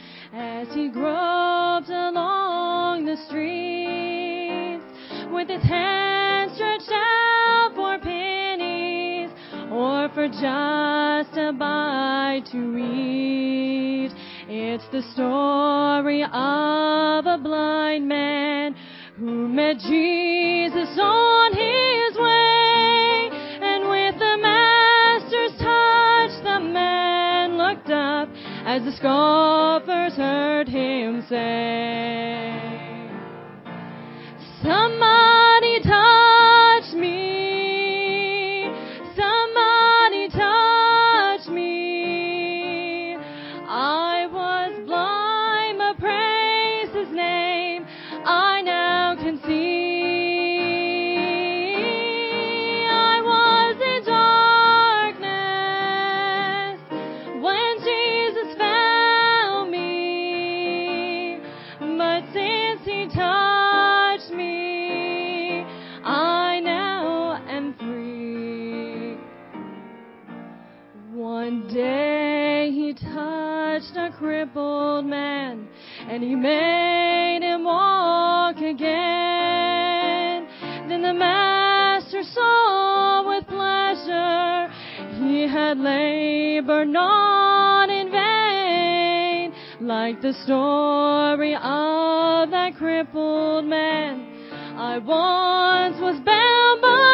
as he groped along the streets with his hands stretched out for pennies or for just a bite to eat. It's the story of a blind man who met Jesus on his way, and with the master's touch the man looked up as the scoffers heard him say, "Somebody touch me, somebody touch me. I was blind, but praise his name, I now can see. I was in darkness when Jesus found me, but since he touched me, I now am free." One day he touched a crippled man, and he made him walk again. Then the master saw with pleasure he had labored not in vain. Like the story of that crippled man, I once was bound by